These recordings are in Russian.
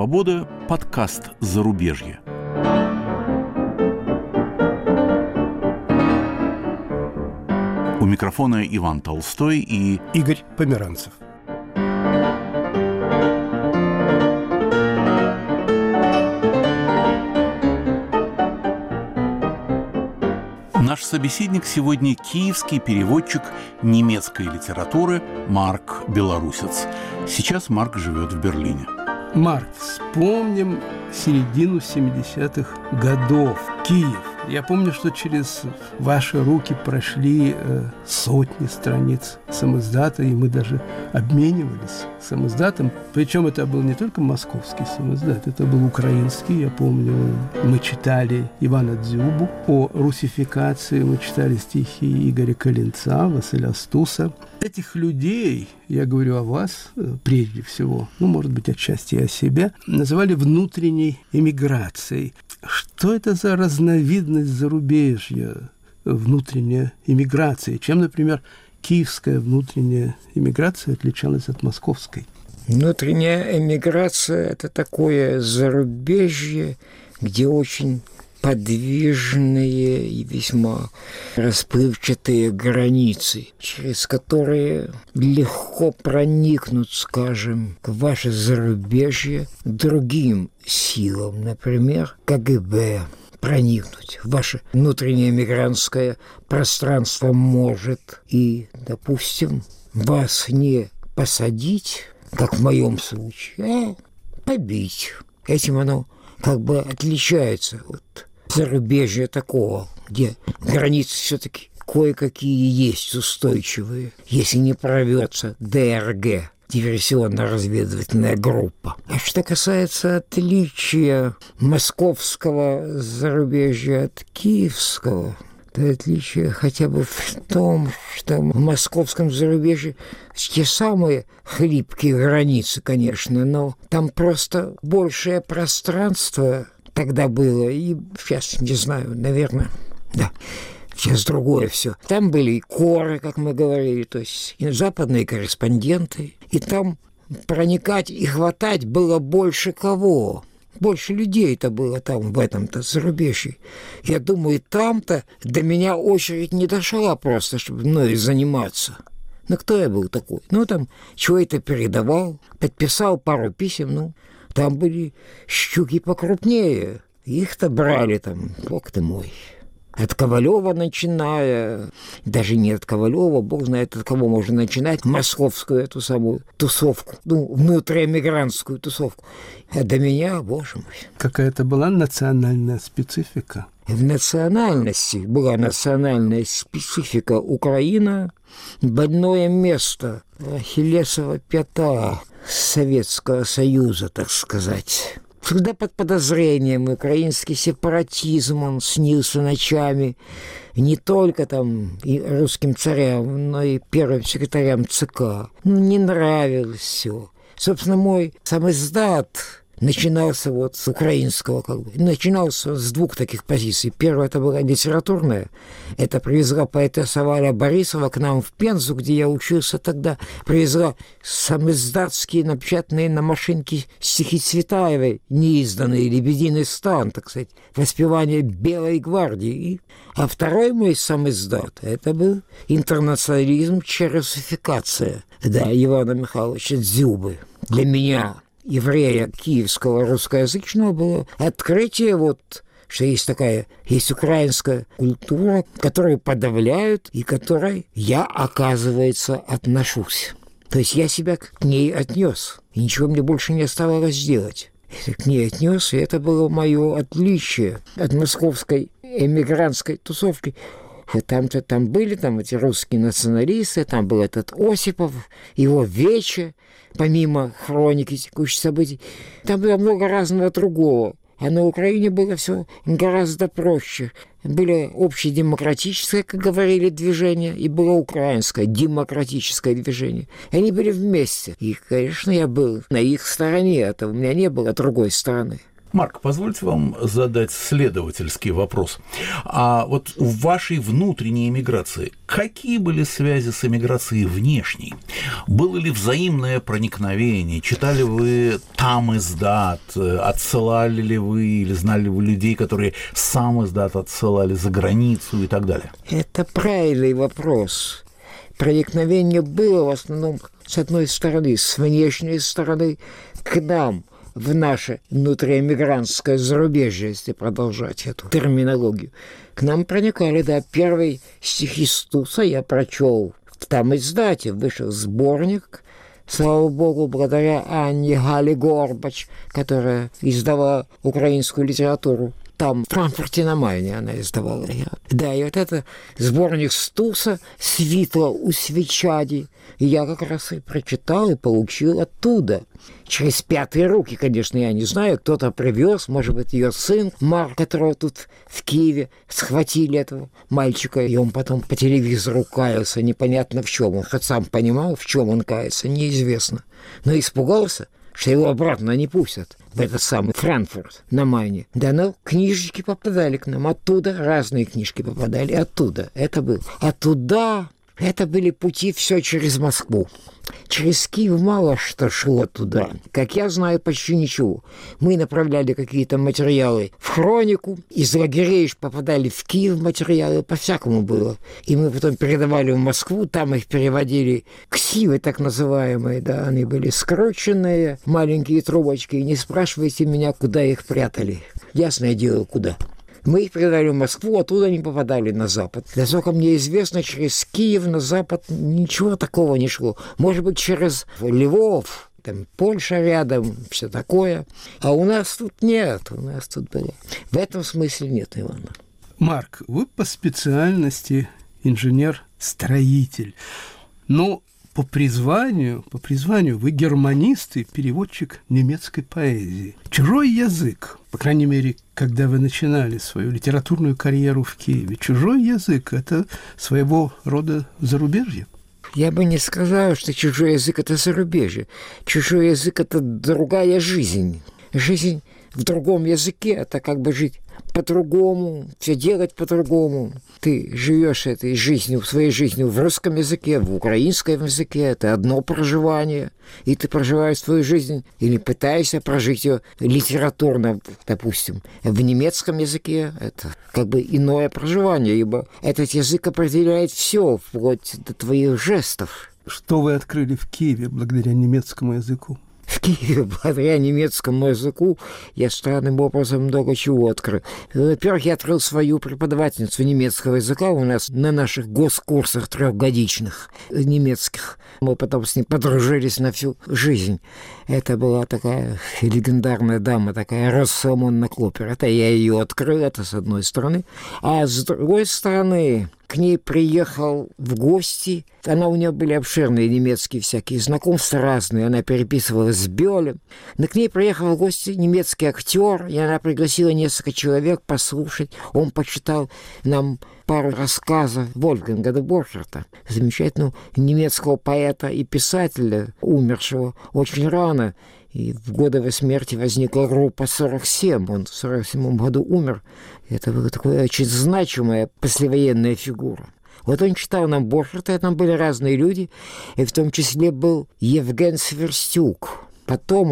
свобода», подкаст «Зарубежье». У микрофона Иван Толстой и Игорь Померанцев. Наш собеседник сегодня киевский переводчик немецкой литературы Марк Белорусец. Сейчас Марк живет в Берлине. Марк, вспомним середину 70-х годов. Киев. Я помню, что через ваши руки прошли сотни страниц самиздата, и мы даже обменивались самиздатом. Причем это был не только московский самиздат, это был украинский. Я помню, мы читали Ивана Дзюбу о русификации, мы читали стихи Игоря Калинца, Василя Стуса. Этих людей, я говорю о вас прежде всего, может быть, отчасти и о себе, называли внутренней эмиграцией. Что это за разновидность зарубежья, внутренняя эмиграция? Чем, например, киевская внутренняя эмиграция отличалась от московской? Внутренняя эмиграция – это такое зарубежье, где очень подвижные и весьма расплывчатые границы, через которые легко проникнуть, скажем, в ваше зарубежье другим силам, например, КГБ, проникнуть в ваше внутреннее мигрантское пространство может и, допустим, вас не посадить, как в моем случае, а побить. Этим оно как бы отличается от зарубежья такого, где границы все-таки кое-какие есть устойчивые, если не прорвется ДРГ, диверсионно-разведывательная группа. А что касается отличия московского зарубежья от киевского, то отличие хотя бы в том, что в московском зарубежье те самые хлипкие границы, конечно, но там просто большее пространство тогда было, и сейчас, не знаю, наверное, да, сейчас другое все. Там были и коры, как мы говорили, то есть и западные корреспонденты, и там проникать и хватать было больше кого. Больше людей-то было там, в этом-то зарубежье. Я думаю, там-то до меня очередь не дошла просто, чтобы мною заниматься. Кто я был такой? Там чего-то передавал, подписал пару писем, там были щуки покрупнее. Их-то брали там, бог ты мой. От Ковалева начиная, даже не от Ковалева, бог знает, от кого можно начинать, московскую эту самую тусовку, внутриэмигрантскую тусовку. А до меня, боже мой. Какая-то была национальная специфика? В национальности была национальная специфика. Украина – больное место, ахиллесова пята Советского Союза, так сказать. Всегда под подозрением украинский сепаратизм, он снился ночами не только там и русским царям, но и первым секретарям ЦК. Не нравилось все. Собственно, мой самиздат начинался с украинского, начинался с двух таких позиций. Первая это была литературная. Это привезла поэтесса Валя Борисова к нам в Пензу, где я учился тогда. Привезла самиздатские, напечатанные на машинке стихи Цветаевой, неизданные, «Лебединый стан», так сказать, воспевание Белой гвардии. А второй мой самиздат, это был интернационализм через русификация. Да, Ивана Михайловича Дзюбы. Для меня, еврея киевского русскоязычного, было открытие что есть украинская культура, которую подавляют и к которой я, оказывается, отношусь. То есть я себя к ней отнес, и ничего мне больше не оставалось делать. Я к ней отнес, и это было мое отличие от московской эмигрантской тусовки. Там были эти русские националисты, там был этот Осипов, его Вече, помимо хроники текущих событий. Там было много разного другого. А на Украине было все гораздо проще. Было общедемократическое, как говорили, движение, и было украинское демократическое движение. Они были вместе. И, конечно, я был на их стороне, у меня не было другой стороны. Марк, позвольте вам задать следовательский вопрос. А вот в вашей внутренней эмиграции какие были связи с эмиграцией внешней? Было ли взаимное проникновение? Читали вы там издат? Отсылали ли вы или знали ли вы людей, которые сам издат отсылали за границу и так далее? Это правильный вопрос. Проникновение было в основном, с одной стороны, с внешней стороны, к нам, в наше внутриэмигрантское зарубежье, если продолжать эту терминологию. К нам проникали, да, первые стихи Стуса я прочел в там издате, вышел сборник, слава богу, благодаря Анне Гали Горбач, которая издавала украинскую литературу. Там, в Франкфурте на Майне она издавала ее. Да, и вот это сборник Стуса «Світло у свечаді» я как раз и прочитал и получил оттуда. Через пятые руки, конечно, я не знаю, кто-то привез, может быть, ее сын Марк, которого тут в Киеве схватили этого мальчика, и он потом по телевизору каялся, непонятно в чем. Он хоть сам понимал, в чем он кается, неизвестно. Но испугался, что его обратно не пустят в этот самый Франкфурт на Майне. Да, но книжечки попадали к нам оттуда, разные книжки попадали оттуда. Это был. А туда, это были пути все через Москву. Через Киев мало что шло туда. Как я знаю, почти ничего. Мы направляли какие-то материалы в хронику, из лагерей попадали в Киев материалы, по-всякому было. И мы потом передавали в Москву, там их переводили ксивы, так называемые, да, они были скрученные, маленькие трубочки, и не спрашивайте меня, куда их прятали. Ясное дело, куда. Мы их передали в Москву, оттуда они попадали на Запад. Насколько мне известно, через Киев на Запад ничего такого не шло. Может быть, через Львов, там Польша рядом, все такое. А у нас тут нет, у нас тут было. В этом смысле нет, Ивана. Марк, вы по специальности инженер-строитель. Но по призванию вы германист и переводчик немецкой поэзии. Чужой язык, по крайней мере, когда вы начинали свою литературную карьеру в Киеве, чужой язык – это своего рода зарубежье? Я бы не сказал, что чужой язык – это зарубежье. Чужой язык – это другая жизнь. Жизнь в другом языке – это как бы жить по-другому, все делать по-другому. Ты живешь этой жизнью, своей жизнью в русском языке, в украинском языке. Это одно проживание. И ты проживаешь свою жизнь или пытаешься прожить ее литературно, допустим, в немецком языке. Это как бы иное проживание, ибо этот язык определяет все, вплоть до твоих жестов. Что вы открыли в Киеве благодаря немецкому языку? В Киеве, благодаря немецкому языку, я странным образом много чего открыл. Во-первых, я открыл свою преподавательницу немецкого языка у нас на наших госкурсах трехгодичных немецких. Мы потом с ней подружились на всю жизнь. Это была такая легендарная дама, такая Росамонна Клопер. Это я ее открыл, это с одной стороны. А с другой стороны, к ней приехал в гости. У нее были обширные немецкие всякие знакомства разные. Она переписывалась с Бёлем. Но к ней приехал в гости немецкий актер, и она пригласила несколько человек послушать. Он почитал нам пару рассказов Вольфганга де Борхерта, замечательного немецкого поэта и писателя, умершего очень рано. И в годы его смерти возникла группа 47. Он в 47 году умер. Это была такая очень значимая послевоенная фигура. Вот он читал нам Борхерта, там были разные люди, и в том числе был Евген Сверстюк. Потом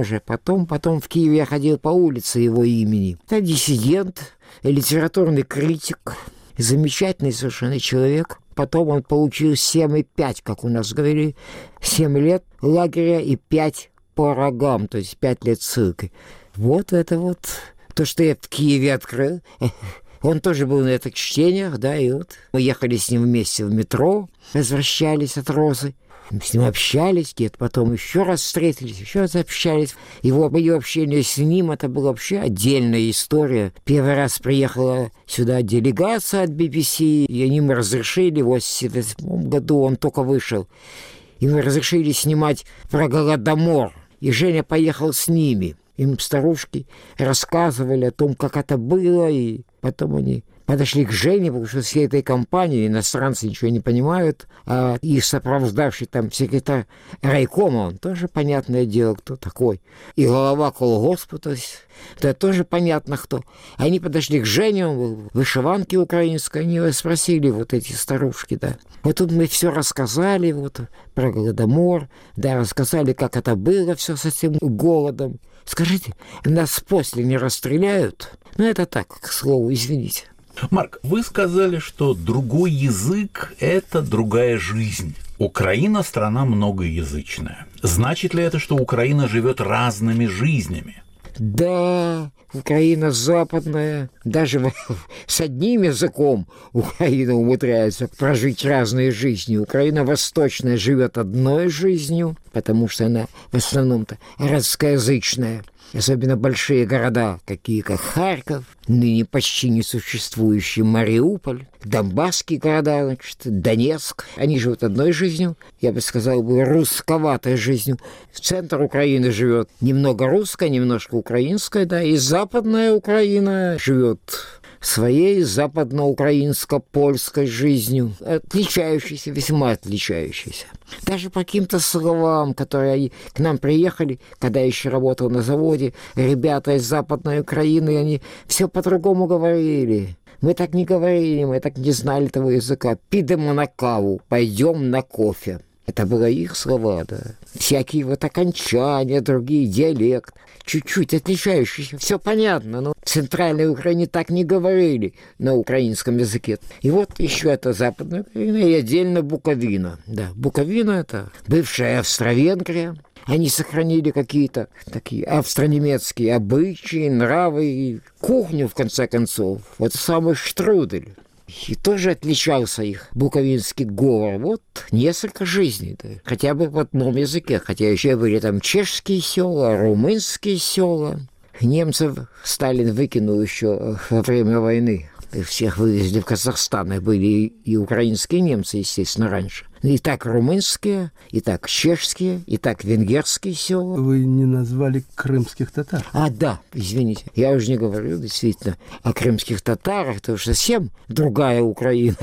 в Киеве я ходил по улице его имени. Это диссидент, литературный критик, замечательный совершенно человек. Потом он получил 7,5, как у нас говорили, 7 лет лагеря и 5 по рогам, то есть 5 лет ссылки. Вот это вот то, что я в Киеве открыл. Он тоже был на этих чтениях, да, и вот мы ехали с ним вместе в метро, возвращались от Розы. Мы с ним общались, где-то потом еще раз встретились, еще раз общались. Мое общение с ним, это была вообще отдельная история. Первый раз приехала сюда делегация от BBC, и они мы разрешили, в 1988 году он только вышел, и мы разрешили снимать про Голодомор. И Женя поехал с ними. Им старушки рассказывали о том, как это было, и потом они подошли к Жене, потому что всей этой компании иностранцы ничего не понимают, а их сопровождавший там секретарь райкома, он тоже понятное дело, кто такой. И голова колгоспа, то есть это тоже понятно кто. Они подошли к Жене, он был в вышиванке украинской, они его спросили, вот эти старушки, да. Вот тут мы все рассказали, вот про Голодомор, да, рассказали, как это было все с этим голодом. Скажите, нас после не расстреляют? Ну, это так, к слову, извините. Марк, вы сказали, что другой язык – это другая жизнь. Украина – страна многоязычная. Значит ли это, что Украина живет разными жизнями? Да, Украина западная, даже с одним языком Украина умудряется прожить разные жизни. Украина восточная живет одной жизнью, потому что она в основном-то русскоязычная. Особенно большие города, такие как Харьков, ныне почти несуществующий Мариуполь, донбасские города, значит, Донецк. Они живут одной жизнью, я бы сказал, руссковатой жизнью. Центр Украины живет немного русской, немножко украинской, да, и западная Украина живет своей западно-украинско-польской жизнью, отличающейся, весьма отличающейся. Даже по каким-то словам, которые к нам приехали, когда я еще работал на заводе, ребята из Западной Украины, они все по-другому говорили. Мы так не говорили, мы так не знали этого языка. «Пидемо на каву, пойдем на кофе». Это были их слова, да. Всякие вот окончания, другие диалекты, чуть-чуть отличающиеся. Все понятно, но в Центральной Украине так не говорили на украинском языке. И вот еще это Западная Украина и отдельно Буковина. Да, Буковина – это бывшая Австро-Венгрия. Они сохранили какие-то такие австро-немецкие обычаи, нравы и кухню, в конце концов. Вот самый штрудель. И тоже отличался их буковинский говор. Вот несколько жизней, да. Хотя бы в одном языке. Хотя еще были там чешские села, румынские села. Немцев Сталин выкинул еще во время войны. Их всех вывезли в Казахстан. И были и украинские немцы, естественно, раньше. И так румынские, и так чешские, и так венгерские села. Вы не назвали крымских татар. А, да, извините. Я уже не говорю действительно о крымских татарах, потому что совсем другая Украина.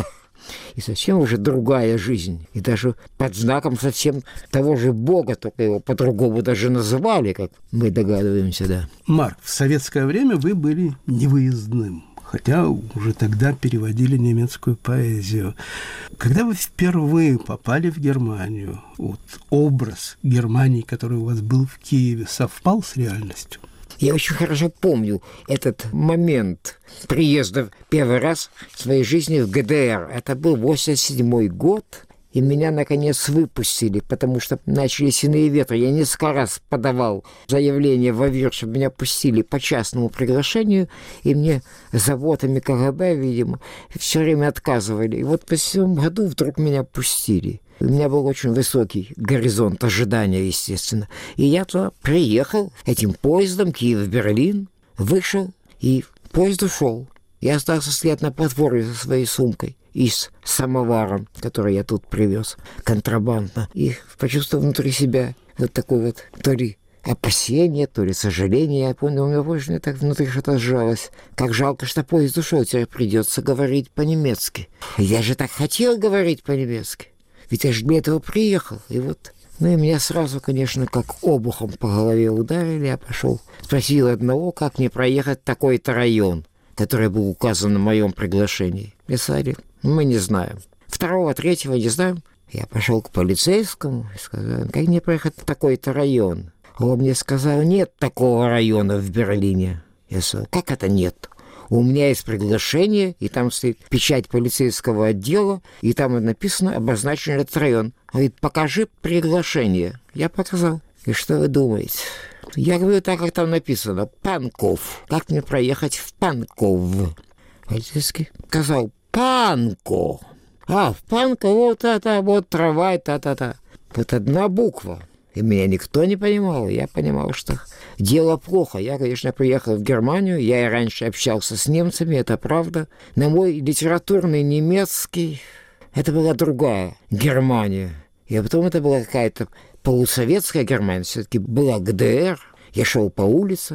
И совсем уже другая жизнь. И даже под знаком совсем того же Бога, только его по-другому даже называли, как мы догадываемся, да. Марк, в советское время вы были невыездным. Хотя уже тогда переводили немецкую поэзию. Когда вы впервые попали в Германию, вот образ Германии, который у вас был в Киеве, совпал с реальностью? Я очень хорошо помню этот момент приезда первый раз в своей жизни в ГДР. Это был 87-й год. И меня, наконец, выпустили, потому что начались иные ветры. Я несколько раз подавал заявление в АВИР, чтобы меня пустили по частному приглашению, и мне заводами КГБ, видимо, все время отказывали. И вот по 7 году вдруг меня пустили. У меня был очень высокий горизонт ожидания, естественно. И я туда приехал этим поездом Киев-Берлин, вышел, и поезд ушел. Я остался стоять на платформе со своей сумкой и с самоваром, который я тут привез контрабандно. И почувствовал внутри себя вот такое вот то ли опасение, то ли сожаление. Я помню, у меня больше так внутри что-то сжалось. Как жалко, что поезд ушел, теперь придется говорить по-немецки. Я же так хотел говорить по-немецки. Ведь я же для этого приехал. И вот... Ну и меня сразу, конечно, как обухом по голове ударили. Я пошел, спросил одного, как мне проехать такой-то район, который был указан на моем приглашении. Писали, мы не знаем. 2-го, 3-го не знаем. Я пошел к полицейскому и сказал, как мне проехать в такой-то район? Он мне сказал, нет такого района в Берлине. Я сказал, как это нет? У меня есть приглашение, и там стоит печать полицейского отдела, и там написано, обозначен этот район. Он говорит, покажи приглашение. Я показал. И что вы думаете? Я говорю так, как там написано, Панков. Как мне проехать в Панков? Полицейский сказал, Панко. А, в Панко, вот это, вот трава, та-та-та. Вот одна буква. И меня никто не понимал. Я понимал, что дело плохо. Я, конечно, приехал в Германию. Я и раньше общался с немцами, это правда. Но мой литературный немецкий, это была другая Германия. И потом это была какая-то полусоветская Германия. Все-таки была ГДР. Я шел по улице,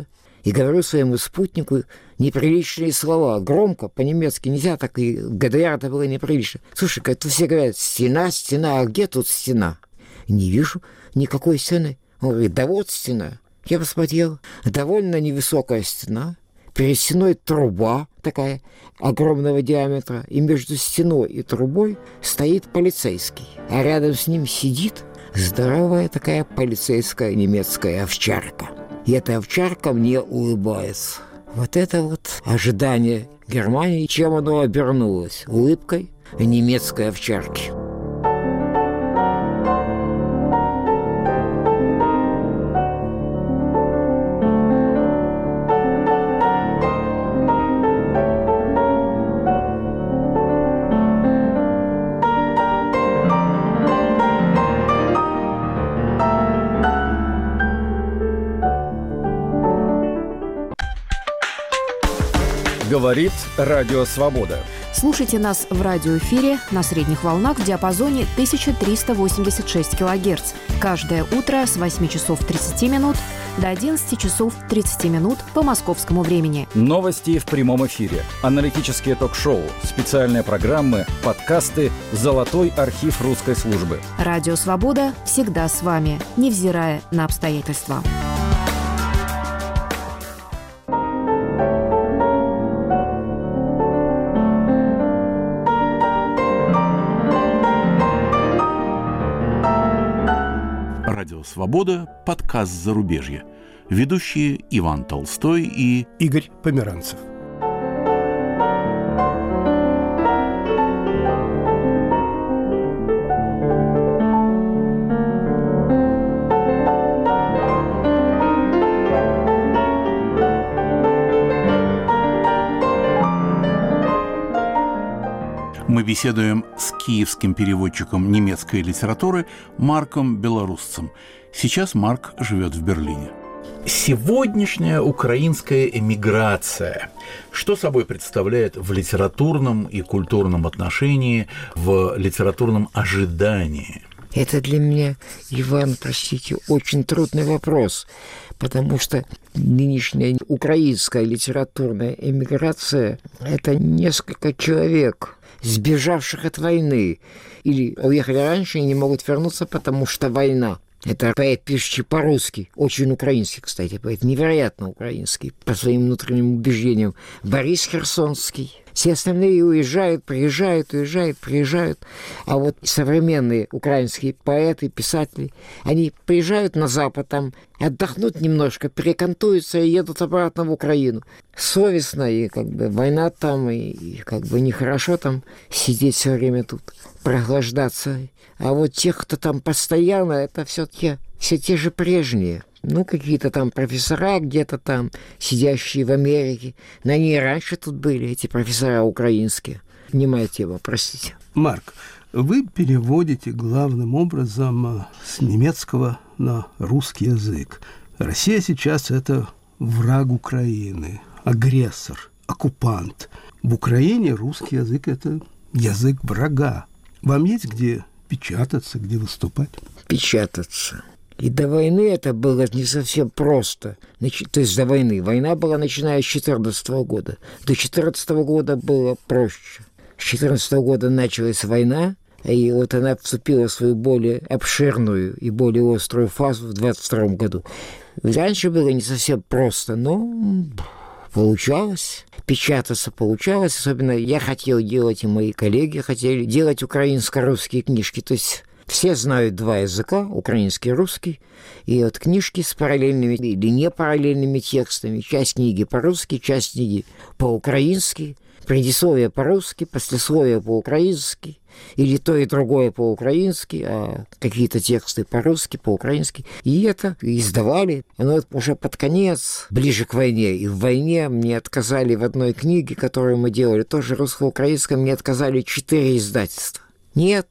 и говорю своему спутнику неприличные слова. Громко, по-немецки нельзя, так и в ГДР это было неприлично. Слушай, как все говорят, стена, стена, а где тут стена? Не вижу никакой стены. Он говорит, да вот стена. Я посмотрел, довольно невысокая стена, перед стеной труба такая огромного диаметра, и между стеной и трубой стоит полицейский, а рядом с ним сидит здоровая такая полицейская немецкая овчарка. И эта овчарка мне улыбается. Вот это вот ожидание Германии, чем оно обернулось? Улыбкой немецкой овчарки. Говорит Радио Свобода. Слушайте нас в радиоэфире на средних волнах в диапазоне 1386 кГц. Каждое утро с 8 часов 30 минут до 11 часов 30 минут по московскому времени. Новости в прямом эфире, аналитические ток-шоу, специальные программы, подкасты, золотой архив русской службы. Радио «Свобода» всегда с вами, невзирая на обстоятельства. Радио «Свобода», подкаст «Зарубежье». Ведущие Иван Толстой и Игорь Померанцев. Мы беседуем с киевским переводчиком немецкой литературы Марком Белорусцем. Сейчас Марк живет в Берлине. Сегодняшняя украинская эмиграция, что собой представляет в литературном и культурном отношении, в литературном ожидании? Это для меня, Иван, простите, очень трудный вопрос, потому что нынешняя украинская литературная эмиграция – это несколько человек, сбежавших от войны, или уехали раньше и не могут вернуться, потому что война. Это поэт, пишущий по-русски, очень украинский, кстати, поэт, невероятно украинский, по своим внутренним убеждениям, Борис Херсонский. Все остальные уезжают, приезжают, уезжают, приезжают. А вот современные украинские поэты, писатели, они приезжают на Запад, там отдохнут немножко, перекантуются и едут обратно в Украину. Совестно, и как бы война там, и как бы нехорошо там сидеть все время тут, прохлаждаться. А вот тех, кто там постоянно, это все-таки все те же прежние. Ну, какие-то там профессора где-то там, сидящие в Америке. Но они и раньше тут были, эти профессора украинские. Не моя тема, простите. Марк, вы переводите главным образом с немецкого на русский язык. Россия сейчас – это враг Украины, агрессор, оккупант. В Украине русский язык – это язык врага. Вам есть где печататься, где выступать? Печататься. И до войны это было не совсем просто. То есть до войны. Война была начиная с 2014 года. До 2014 года было проще. С 2014 года началась война, и вот она вступила в свою более обширную и более острую фазу в 2022 году. Раньше было не совсем просто, но получалось. Печататься получалось. Особенно я хотел делать, и мои коллеги хотели делать украинско-русские книжки. То есть все знают два языка, украинский и русский, и вот книжки с параллельными или непараллельными текстами. Часть книги по-русски, часть книги по-украински, предисловие по-русски, послесловие по-украински, или то и другое по-украински, а какие-то тексты по-русски, по-украински. И это издавали. Но уже под конец, ближе к войне. И в войне мне отказали в одной книге, которую мы делали, тоже русско-украинском, мне отказали 4 издательства. Нет.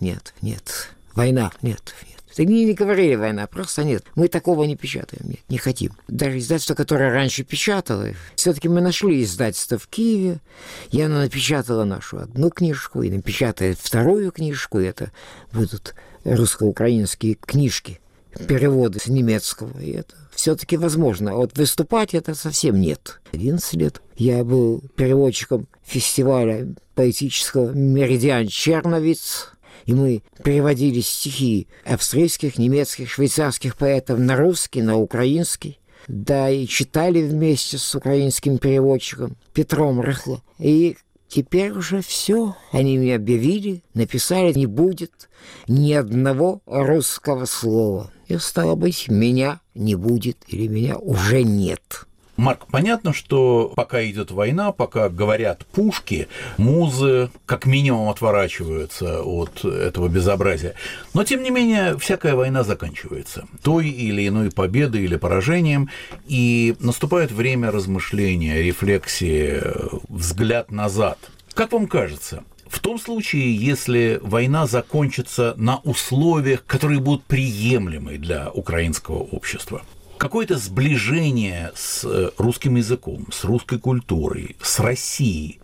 Война, нет. Они не говорили война, просто нет. Мы такого не печатаем, нет, не хотим. Даже издательство, которое раньше печатало, все-таки мы нашли издательство в Киеве, и оно напечатало нашу одну книжку, и напечатает вторую книжку, и это будут русско-украинские книжки переводы с немецкого, и это все-таки возможно. А вот выступать это совсем нет. 11 лет я был переводчиком фестиваля поэтического «Меридиан Черновиц», и мы переводили стихи австрийских, немецких, швейцарских поэтов на русский, на украинский. Да, и читали вместе с украинским переводчиком Петром Рыхло. И теперь уже все. Они мне объявили, написали, не будет ни одного русского слова. И, стало быть, меня не будет или меня уже нет. Марк, понятно, что пока идет война, пока говорят пушки, музы как минимум отворачиваются от этого безобразия. Но, тем не менее, всякая война заканчивается той или иной победой или поражением, и наступает время размышления, рефлексии, взгляд назад. Как вам кажется, в том случае, если война закончится на условиях, которые будут приемлемы для украинского общества, какое-то сближение с русским языком, с русской культурой, с Россией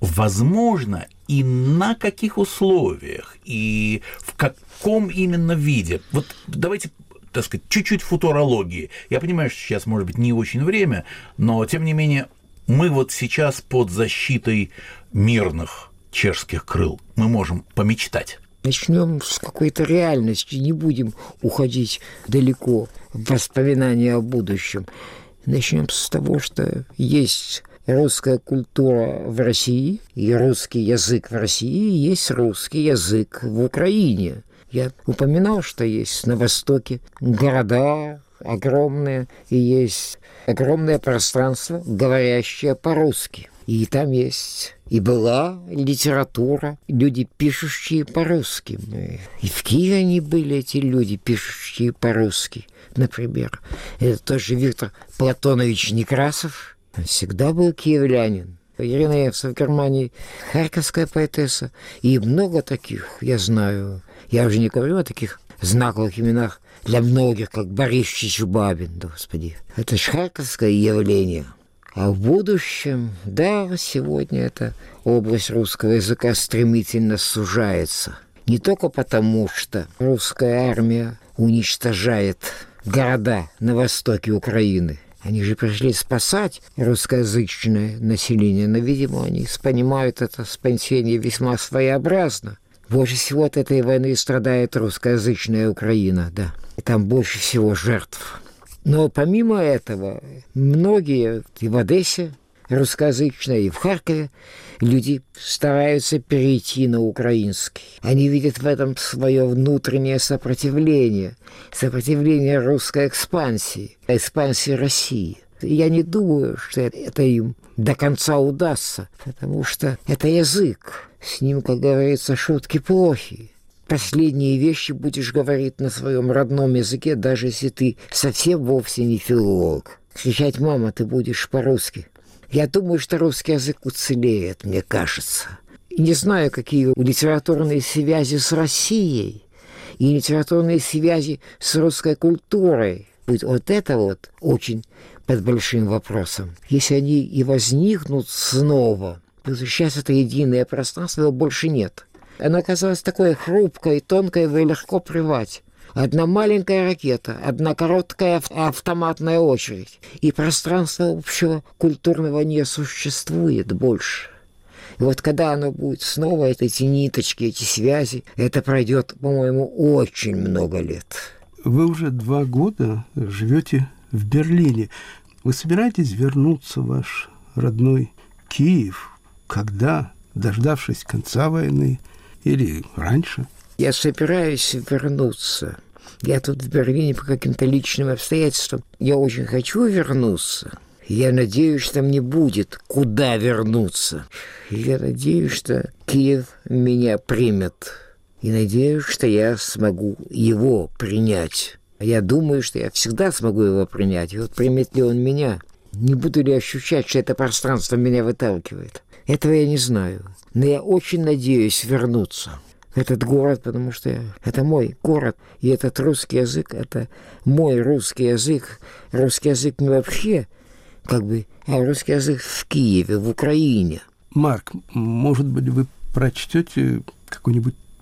возможно и на каких условиях, и в каком именно виде? Вот давайте, так сказать, чуть-чуть футурологии. Я понимаю, что сейчас, может быть, не очень время, но, тем не менее, мы вот сейчас под защитой мирных чешских крыл. Мы можем помечтать. Начнем с какой-то реальности, не будем уходить далеко в воспоминания о будущем. Начнем с того, что есть русская культура в России, и русский язык в России, и есть русский язык в Украине. Я упоминал, что есть на Востоке города огромные, и есть огромное пространство, говорящее по-русски. И там есть и была литература, люди, пишущие по-русски. И в Киеве они были, эти люди, пишущие по-русски. Например, это тоже Виктор Платонович Некрасов. Он всегда был киевлянин. Ирина Евцева в Германии, харьковская поэтесса. И много таких, я знаю. Я уже не говорю о таких знаковых именах для многих, как Борис Чичубабин, господи. Это же харьковское явление. А в будущем, да, сегодня эта область русского языка стремительно сужается. Не только потому, что русская армия уничтожает города на востоке Украины. Они же пришли спасать русскоязычное население, но, видимо, они понимают это спасение весьма своеобразно. Больше всего от этой войны страдает русскоязычная Украина, да. И там больше всего жертв. Но помимо этого, многие и в Одессе русскоязычные, и в Харькове люди стараются перейти на украинский. Они видят в этом свое внутреннее сопротивление русской экспансии России. Я не думаю, что это им до конца удастся, потому что это язык. С ним, как говорится, шутки плохи. Последние вещи будешь говорить на своем родном языке, даже если ты совсем вовсе не филолог. Кричать «мама, ты будешь по-русски». Я думаю, что русский язык уцелеет, мне кажется. И не знаю, какие литературные связи с Россией и литературные связи с русской культурой. Вот это вот очень под большим вопросом. Если они и возникнут снова, то сейчас это единое пространство, его больше нет. Оно оказалось такое хрупкое и тонкое, его легко прервать. Одна маленькая ракета, одна короткая автоматная очередь. И пространства общего культурного не существует больше. И вот когда оно будет снова, эти ниточки, эти связи, это пройдет, по-моему, очень много лет. Вы уже 2 года живете в Берлине. Вы собираетесь вернуться в ваш родной Киев? Когда, дождавшись конца войны, или раньше? Я собираюсь вернуться. Я тут в Берлине по каким-то личным обстоятельствам. Я очень хочу вернуться. Я надеюсь, что мне будет куда вернуться. Я надеюсь, что Киев меня примет. И надеюсь, что я смогу его принять. Я думаю, что я всегда смогу его принять. И вот примет ли он меня? Не буду ли ощущать, что это пространство меня выталкивает? Этого я не знаю. Но я очень надеюсь вернуться в этот город, потому что это мой город. И этот русский язык, это мой русский язык. Русский язык не вообще, а русский язык в Киеве, в Украине. Марк, может быть, вы прочтете какой-нибудь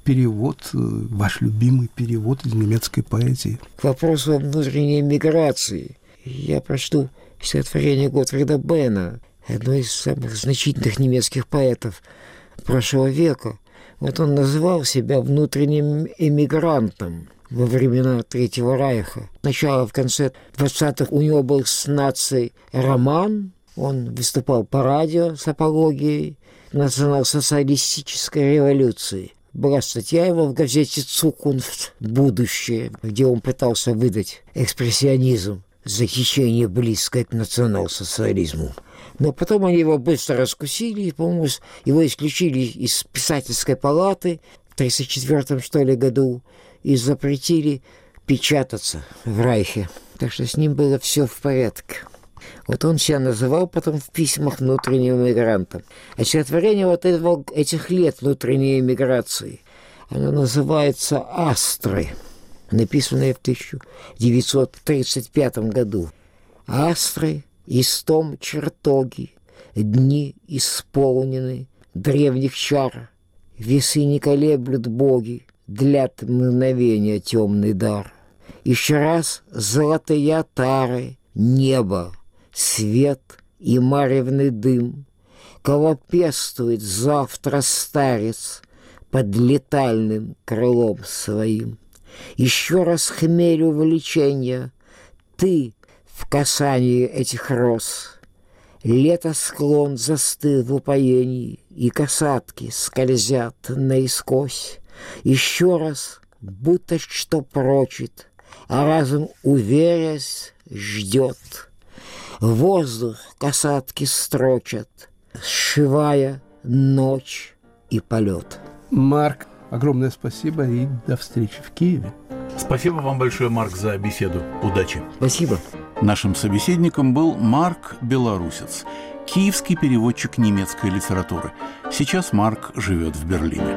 перевод, ваш любимый перевод из немецкой поэзии? К вопросу о внутренней миграции я прочту стихотворение Готфрида Бенна, одного из самых значительных немецких поэтов прошлого века. Вот он называл себя внутренним эмигрантом во времена Третьего Райха. Сначала, в конце 20-х, у него был с нацией роман. Он выступал по радио с апологией национал-социалистической революции. Была статья его в газете «Цукунфт. Будущее», где он пытался выдать экспрессионизм за течение, близкое к национал-социализму. Но потом они его быстро раскусили, и, по-моему, его исключили из писательской палаты в 1934, что ли, году и запретили печататься в Райхе. Так что с ним было все в порядке. Вот он себя называл потом в письмах внутренним эмигрантом. А стихотворение вот этих лет внутренней эмиграции, оно называется «Астры», написанное в 1935 году. «Астры, истом чертоги, дни исполнены древних чар, весы не колеблют боги, длят мгновения темный дар. Еще раз золотые отары, небо, свет и маревный дым, кого пестует завтра старец под летальным крылом своим. Еще раз хмель увлечения, ты в касании этих роз. Лето склон застыл в упоении, и касатки скользят наискось. Еще раз, будто что прочит, а разум, уверясь, ждет. Воздух касатки строчат, сшивая ночь и полет. Марк, огромное спасибо и до встречи в Киеве. Спасибо вам большое, Марк, за беседу. Удачи. Спасибо. Нашим собеседником был Марк Белорусец, киевский переводчик немецкой литературы. Сейчас Марк живет в Берлине.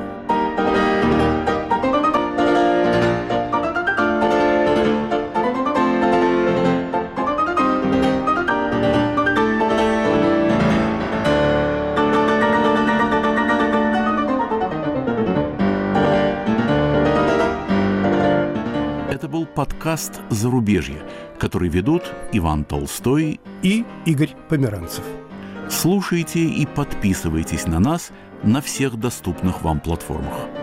Подкаст «Зарубежье», который ведут Иван Толстой и Игорь Померанцев. Слушайте и подписывайтесь на нас на всех доступных вам платформах.